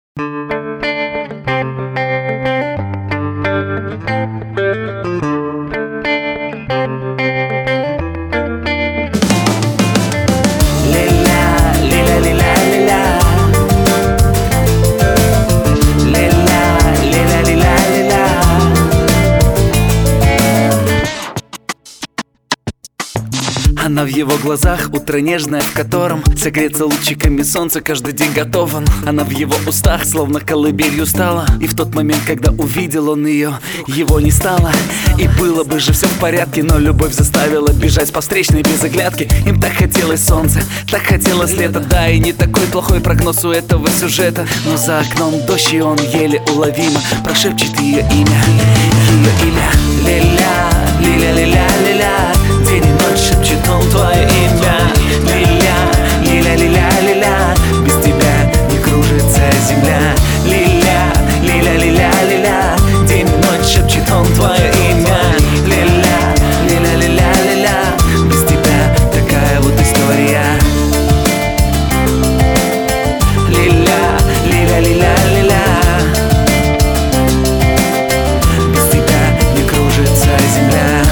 Она в его глазах, утро нежное, в котором согреться лучиками солнца каждый день готов он. Она в его устах, словно колыбелью стала. И в тот момент, когда увидел он ее, его не стало. И было бы же все в порядке, но любовь заставила бежать по встречной без оглядки. Им так хотелось солнца, так хотелось лета. Да, и не такой плохой прогноз у этого сюжета. Но за окном дождь, и он еле уловимо прошепчет ее имя. Ее имя. Лиля, лиля, лиля, лиля. День и ночь шепчет он твое имя. Лиля, лиля, лиля, лиля. Без тебя не кружится земля. Лиля, лиля, лиля, лиля. День и ночь шепчет он твое имя. Лиля, лиля, лиля, лиля. Без тебя такая вот история. Лиля, лиля, лиля, лиля. Без тебя не кружится земля.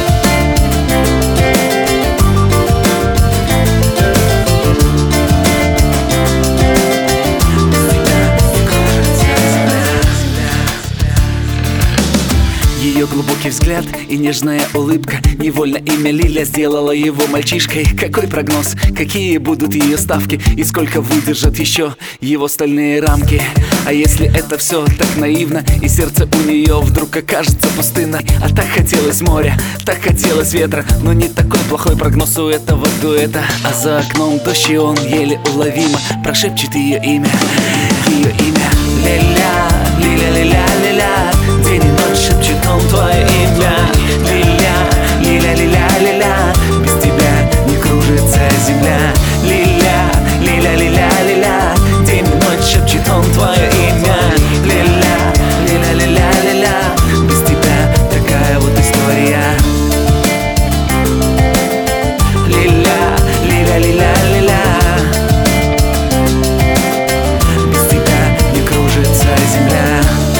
Ее глубокий взгляд и нежная улыбка. Невольно имя Лиля сделала его мальчишкой. Какой прогноз, какие будут ее ставки, и сколько выдержат еще его стальные рамки. А если это все так наивно, и сердце у нее вдруг окажется пустынно. А так хотелось моря, так хотелось ветра. Но не такой плохой прогноз у этого дуэта. А за окном дождь, и он еле уловимо прошепчет ее имя. Ее имя. Лиля, лиля, лиля, лиля. День и ночь шепчет он твое имя. Лиля, лиля, лиля, лиля. Без тебя не кружится земля. Лиля, лиля, лиля, лиля. День и ночь шепчет он твое имя. Лиля, лиля, лиля, лиля. Без тебя такая вот история. Лиля, лиля, лиля, лиля. Без тебя не кружится земля.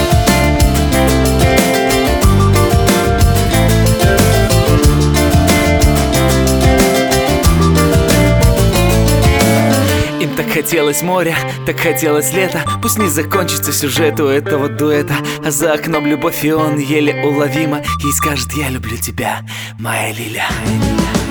Им так хотелось моря, так хотелось лета. Пусть не закончится сюжет у этого дуэта. А за окном любовь, и он еле уловимо ей скажет: я люблю тебя, моя Лиля.